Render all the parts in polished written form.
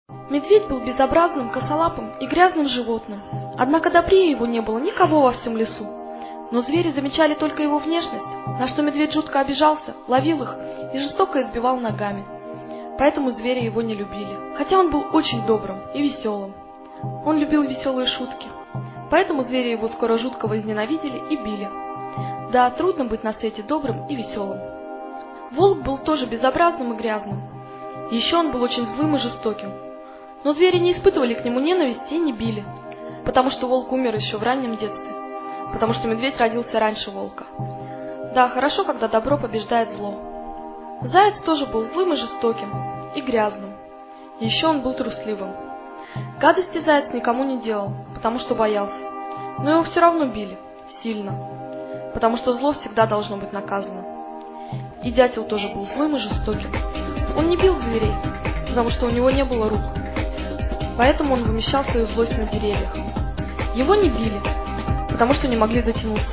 Медведь был безобразным, косолапым и грязным животным. Однако добрее его не было никого во всем лесу. Но звери замечали только его внешность, на что медведь жутко обижался, ловил их и жестоко избивал ногами. Поэтому звери его не любили, хотя он был очень добрым и веселым. Он любил веселые шутки, поэтому звери его скоро жутко возненавидели и били. Да, трудно быть на свете добрым и веселым. Волк был тоже безобразным и грязным. Еще он был очень злым и жестоким. Но звери не испытывали к нему ненависти и не били, потому что волк умер еще в раннем детстве, потому что медведь родился раньше волка. Да, хорошо, когда добро побеждает зло. Заяц тоже был злым и жестоким, и грязным. Еще он был трусливым. Гадости заяц никому не делал, потому что боялся. Но его все равно били, сильно, потому что зло всегда должно быть наказано. И дятел тоже был злым и жестоким. Он не бил зверей, потому что у него не было рук. Поэтому он вымещал свою злость на деревьях. Его не били, потому что не могли дотянуться.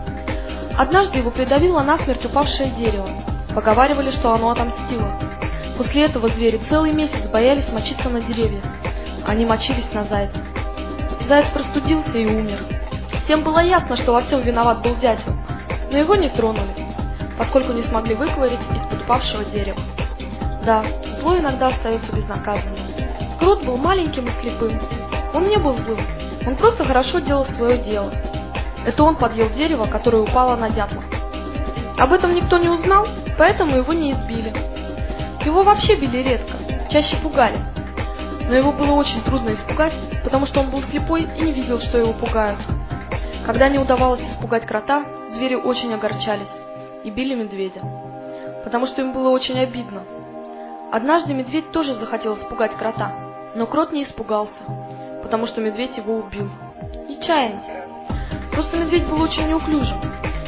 Однажды его придавило насмерть упавшее дерево. Поговаривали, что оно отомстило. После этого звери целый месяц боялись мочиться на деревьях. Они мочились на зайца. Заяц простудился и умер. Всем было ясно, что во всем виноват был дятел, но его не тронули, поскольку не смогли выковырять из-под упавшего дерева. Да, зло иногда остается безнаказанным. Крот был маленьким и слепым. Он не был злым, он просто хорошо делал свое дело. Это он подъел дерево, которое упало на дятла. Об этом никто не узнал, поэтому его не избили. Его вообще били редко, чаще пугали. Но его было очень трудно испугать, потому что он был слепой и не видел, что его пугают. Когда не удавалось испугать крота, звери очень огорчались и били медведя, потому что им было очень обидно. Однажды медведь тоже захотел испугать крота, но крот не испугался, потому что медведь его убил. Нечаянно. Просто медведь был очень неуклюжим,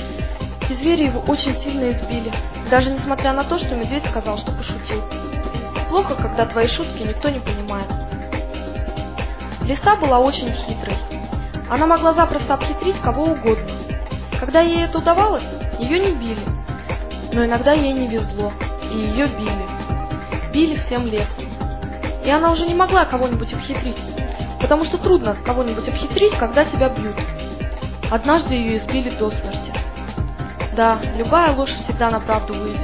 и звери его очень сильно избили, даже несмотря на то, что медведь сказал, что пошутил. Плохо, когда твои шутки никто не понимает. Лиса была очень хитрой. Она могла запросто обхитрить кого угодно. Когда ей это удавалось, ее не били. Но иногда ей не везло, и ее били. Били всем лесом. И она уже не могла кого-нибудь обхитрить, потому что трудно кого-нибудь обхитрить, когда тебя бьют. Однажды ее избили до смерти. Да, любая ложь всегда на правду выйдет.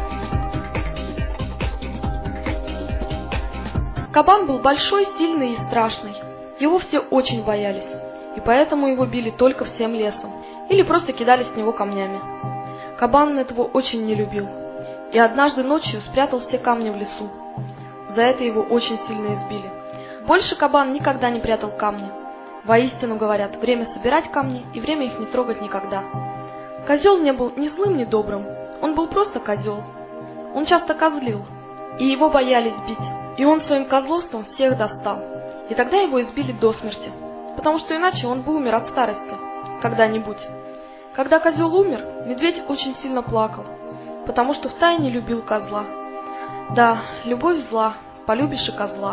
Кабан был большой, сильный и страшный. Его все очень боялись, и поэтому его били только всем лесом, или просто кидали с него камнями. Кабан этого очень не любил, и однажды ночью спрятал все камни в лесу. За это его очень сильно избили. Больше кабан никогда не прятал камни. Воистину говорят, время собирать камни и время их не трогать никогда. Козел не был ни злым, ни добрым, он был просто козел. Он часто козлил, и его боялись бить, и он своим козловством всех достал. И тогда его избили до смерти, потому что иначе он бы умер от старости когда-нибудь. Когда козел умер, медведь очень сильно плакал, потому что втайне любил козла. Да, любовь зла, полюбишь и козла.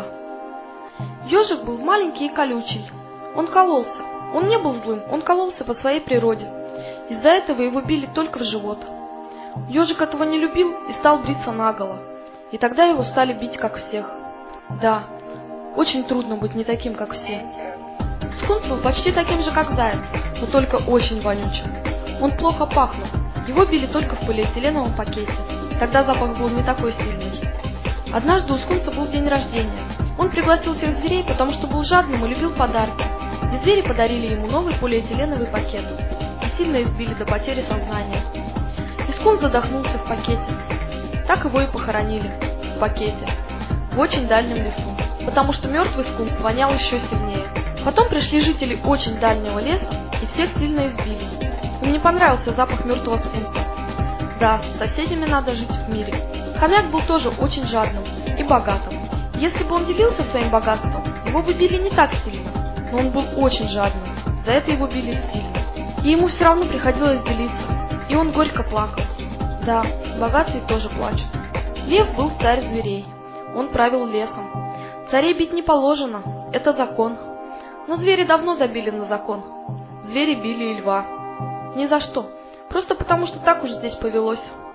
Ежик был маленький и колючий. Он кололся. Он не был злым, он кололся по своей природе. Из-за этого его били только в живот. Ежик этого не любил и стал бриться наголо. И тогда его стали бить, как всех. Да, очень трудно быть не таким, как все. Скунс был почти таким же, как заяц, но только очень вонючим. Он плохо пахнул. Его били только в полиэтиленовом пакете. Тогда запах был не такой сильный. Однажды у скунса был день рождения. Он пригласил всех зверей, потому что был жадным и любил подарки. И звери подарили ему новый полиэтиленовый пакет. И сильно избили до потери сознания. И скунс задохнулся в пакете. Так его и похоронили. В пакете. В очень дальнем лесу. Потому что мертвый скунс вонял еще сильнее. Потом пришли жители очень дальнего леса и всех сильно избили. Им не понравился запах мертвого скунса. Да, с соседями надо жить в мире. Хомяк был тоже очень жадным и богатым. Если бы он делился своим богатством, его бы били не так сильно. Но он был очень жадным, за это его били сильно. И ему все равно приходилось делиться, и он горько плакал. Да, богатые тоже плачут. Лев был царь зверей. Он правил лесом. Царей бить не положено, это закон. Но звери давно забили на закон. Звери били и льва. Ни за что, просто потому что так уж здесь повелось.